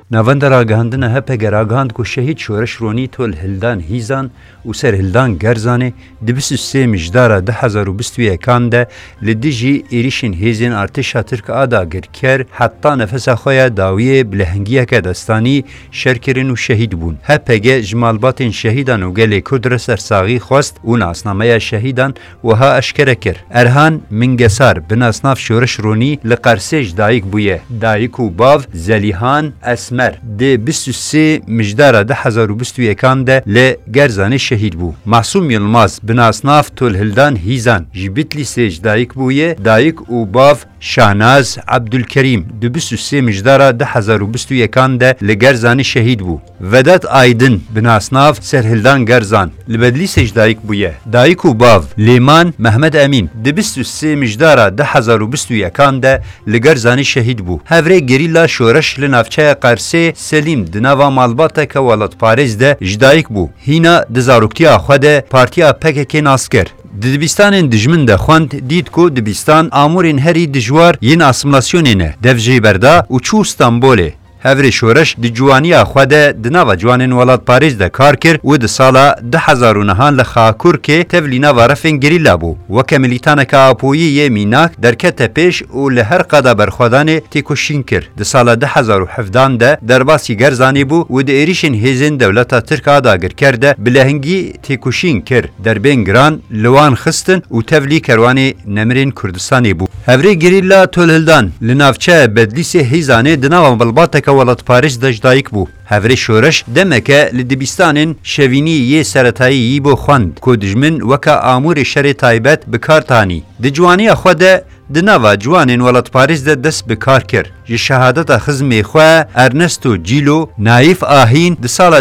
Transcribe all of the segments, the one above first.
ناوند راگهاندن هپه گراگهاند که شهید شورش رونی تول هلدان هیزان و سر هلدان گرزانه دی 23 مجدار 2021 ده لدیجی ایریشن هیزین ارتشا ترک آدا گرکر حتی نفس خویا داویه بلهنگیه که دستانی شرکرین و شهید بون. هپه جمالباتین شهیدان و گلی کدر سرساغی خواست و ناسنامه شهیدان و ها اشکره کر. ارهان منگسار بناسناف شورش رونی لقرسیج دایک بویه. دایک و باو زلیهان اسمر دی 23 مجدار 2021 ده لگرزانه شهید بو. معصوم یلماز بناسناف تول هلدان هیزان جبیتلی سیج دایک بویه. دایک و باو شاهناز عبدالکریم دی 23 مجدار 2021 ده لگرزانه شهید بو. ودت آیدن بناسناف سر هلدان گرزان لبدلی سیج دایک بویه. دایک و باو لیمان محمد امین دی 23 مجدار 2021 ده لگرزانه شهید بو. هفره گریلا شورش لنافچه قرسه سلیم دناوا مالباته که ولات پاریز ده جدایک بو. هینا دزاروکتیا خود پارتیا پکک ناسکر. دبیستان دجمن ده خوند دید کو دبیستان آمورین هری دجوار ین اسیمولاسیونینه دفجی بردا و چو استانبوله. هفری شورش دی جوانی خود دناوا جوانین ولات پاریز ده کار کر و ده سالا 2009 لخاکور که تولینا وارفین گریلا بو و که ملیتان که آپویی یه میناک درکت پیش و لهر قدا برخوادان تیکوشین کر. ده سالا 2017 ده درباسی گرزانی بو و ده ایریشن هیزن دولتا ترک آدا گر کرده بلهنگی تیکوشین کر در بین گران لوان خستن و تولی کروانی نمرین کردستانی بو. هفری گریلا تولهلدان لنافچه بدلیسی هیزانه دناوا مبلباته ولات پاریس دجدایک بو. هفری شورش دمکه لدبیستانین شوینی یه سرطایی بو خوند که دجمن وکا آمور شر تایبت بکارتانی. دجوانی خود دناوا جوانین ولات پاریس ده دست بکار کر. شهادت خزمی خواه ارنستو جیلو نایف آهین ده سال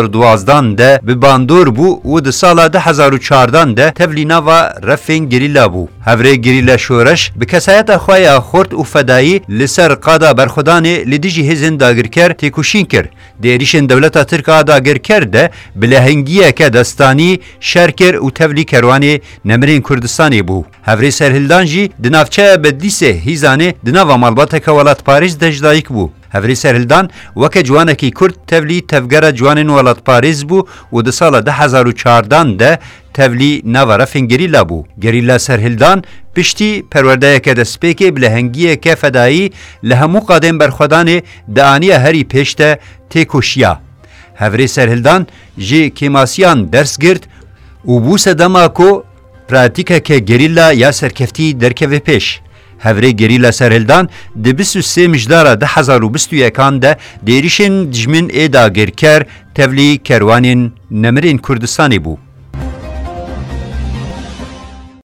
2012 ده بباندور بو و ده سال 2014 ده تولینا و رفین گریلا بو. هفره گریلا شورش بکسایت خواه خورد و فدایی لسر قادا برخودان لدیجی هزین داگر کر تیکوشین کر. دیریشن دولتا ترکا داگر کرده بلهنگیه که دستانی شرکر و تولی کروانی نمرین کردستانی بو. هفری سرهلدان جی دنافچه بدلیسه هیزانه دناوا مالباته که ولات پاریس دجدایک بو. هفری سرهلدان وکه جوانکی کرد تولی تفگر جوانین ولات پاریس بو و ده سال 2014 ده تولی نوارفین گریلا بو. گریلا سرهلدان پشتی پرورده که دسپیک بلهنگیه که فدایی لهمو قادم برخودان دعانی هری پیشته تیکوشیا. هفری سرهلدان جی کیماسیان درس گرد و بوس دماکو پراتیکه که گریلا یا سرکفتی درکوه پیش. هفری گریلا سرهلدان ده 23 مجدار 2021 ده دیریشن دجمن ایدا گرکر تولی کروانین نمرین کردستانی بو.